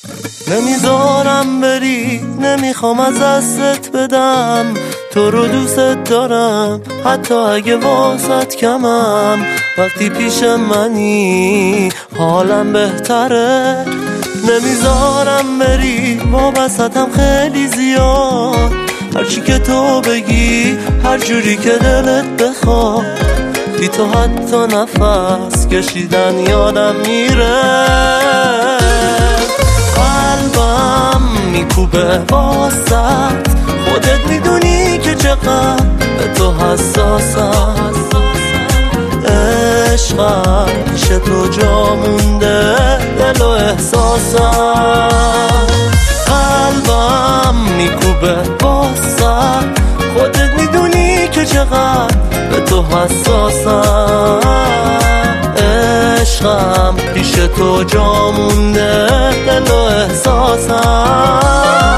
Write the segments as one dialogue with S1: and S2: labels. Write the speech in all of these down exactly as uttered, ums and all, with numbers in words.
S1: نمیذارم بری، نمیخوام از دستت بدم، تو رو دوست دارم حتی اگه واسط کمم. وقتی پیش منی حالم بهتره، نمیذارم بری، وابستم خیلی زیاد. هرچی که تو بگی، هر جوری که دلت بخواد، بی تو حتی نفس کشیدن یادم میره. قلبم میکوبه واسط، خودت میدونی که چقدر به تو حساسم. عشقم پیش تو جا مونده، دل و احساسم. قلبم میکوبه واسط، خودت میدونی که چقدر به تو حساسم. عشقم پیش تو جا مونده، دل و احساسم.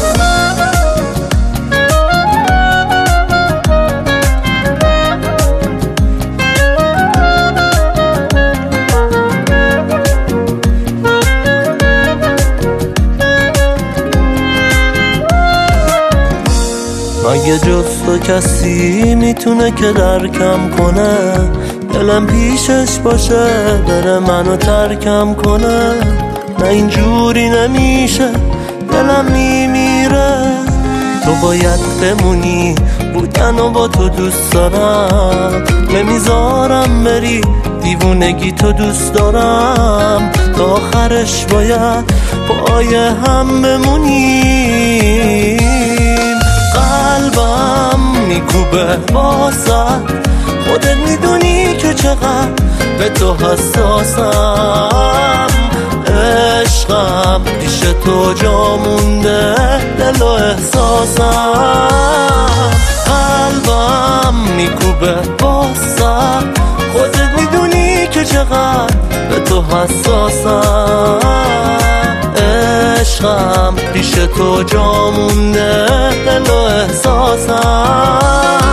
S1: مگه جز تو کسی میتونه که درکم کنه؟ دلم پیشش باشه بره منو ترکم کنه. نه اینجوری نمیشه، دلم میمیره. تو باید بمونی، بودن و با تو دوست دارم. نمیذارم بری، دیوونگی تو دوست دارم. تا آخرش باید پای هم بمونیم. قلبم میکوبه واسط، خودت میدونی که چقدر به تو حساسم. عشقم پیش تو جا مونده، دل و احساسم. قلبم میکوبه واسط، خودت میدونی که چقدر به تو حساسم. عشقم پیش تو جا مونده، دل و احساسم.